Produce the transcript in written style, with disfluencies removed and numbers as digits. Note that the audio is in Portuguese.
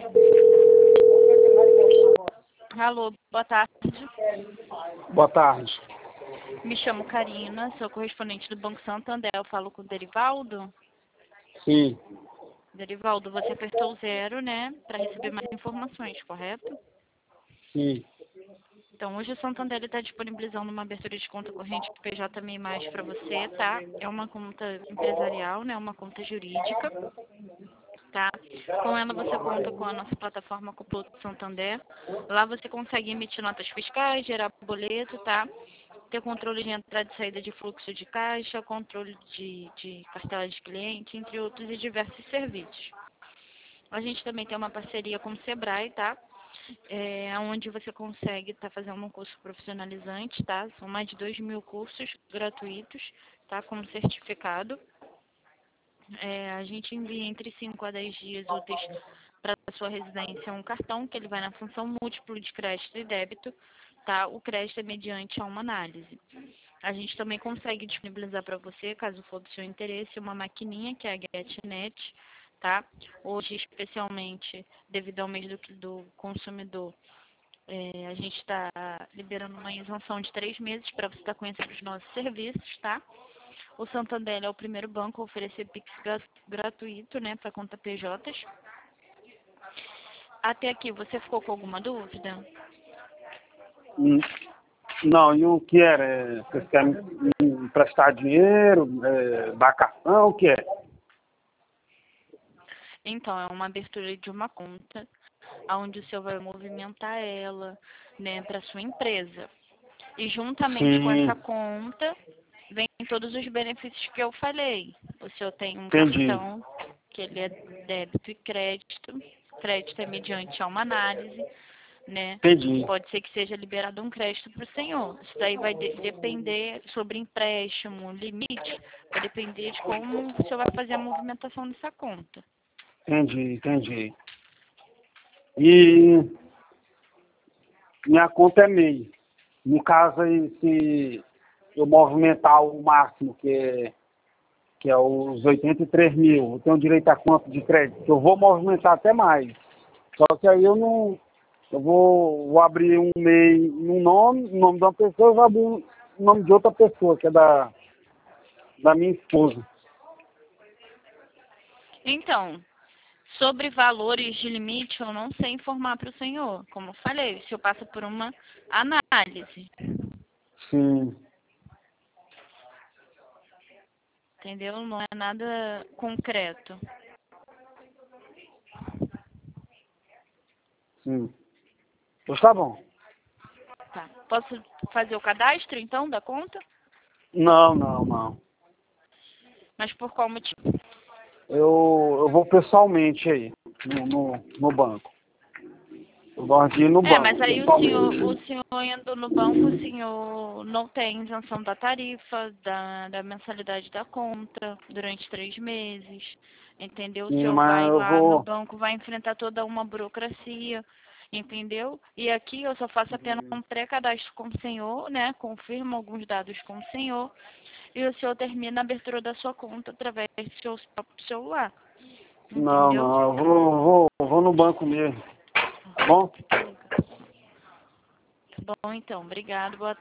Alô, boa tarde. Boa tarde. Me chamo Karina, sou correspondente do Banco Santander. Eu falo com o Derivaldo. Sim, Derivaldo, você apertou o 0, né, para receber mais informações, correto? sim. Então, hoje o Santander está disponibilizando uma abertura de conta corrente PJ Mais para você, tá? É uma conta empresarial, né, uma conta jurídica, tá? Com ela você conta com a nossa plataforma Copiloto Santander. Lá você consegue emitir notas fiscais, gerar boleto, tá? Ter controle de entrada e saída de fluxo de caixa, controle de cartela de cliente, entre outros e diversos serviços. A gente também tem uma parceria com o Sebrae, tá? Onde você consegue estar fazendo um curso profissionalizante, tá? São mais de 2.000 cursos gratuitos, tá? Como certificado. A gente envia entre 5 a 10 dias úteis para a sua residência um cartão, que ele vai na função múltiplo de crédito e débito, tá? O crédito é mediante a uma análise. A gente também consegue disponibilizar para você, caso for do seu interesse, uma maquininha, que é a GetNet, tá? Hoje, especialmente, devido ao mês do consumidor, a gente está liberando uma isenção de 3 meses para você estar conhecendo os nossos serviços, tá? O Santander é o primeiro banco a oferecer Pix gratuito, né, para conta PJs. Até aqui, você ficou com alguma dúvida? Não, e o que era? Vocês querem me emprestar dinheiro, dar cartão, o que é? Então, é uma abertura de uma conta, onde o senhor vai movimentar ela, né, para sua empresa. E juntamente com essa Sim, conta, vem todos os benefícios que eu falei. O senhor tem um entendi, cartão, que ele é débito e crédito. Crédito é mediante a uma análise, né? entendi. Pode ser que seja liberado um crédito para o senhor. Isso daí vai depender sobre empréstimo, limite, vai depender de como o senhor vai fazer a movimentação dessa conta. Entendi. E minha conta é MEI. No caso aí, se eu movimentar o máximo, que é os 83 mil, eu tenho direito a quanto de crédito? Eu vou movimentar até mais. Só que aí eu não. Eu vou abrir um MEI no nome de uma pessoa, eu vou abrir um nome de outra pessoa, que é da minha esposa. Então, sobre valores de limite, eu não sei informar para o senhor. Como eu falei, o senhor passa por uma análise, Sim, entendeu? Não é nada concreto. sim. Pois tá bom. Tá. Posso fazer o cadastro, então, da conta? Não. Mas por qual motivo? Eu vou pessoalmente aí, no banco. Eu gosto de ir no banco, Mas aí pessoalmente. o senhor indo no banco, o senhor não tem isenção da tarifa, da mensalidade da conta durante 3 meses, entendeu? O Sim, senhor mas vai eu lá no vou. banco, vai enfrentar toda uma burocracia, entendeu? E aqui eu só faço apenas um pré-cadastro com o senhor, né? Confirmo alguns dados com o senhor e o senhor termina a abertura da sua conta através do seu próprio celular, entendeu? Não, eu vou no banco mesmo. Tá bom? Tá bom, então. Obrigado. Boa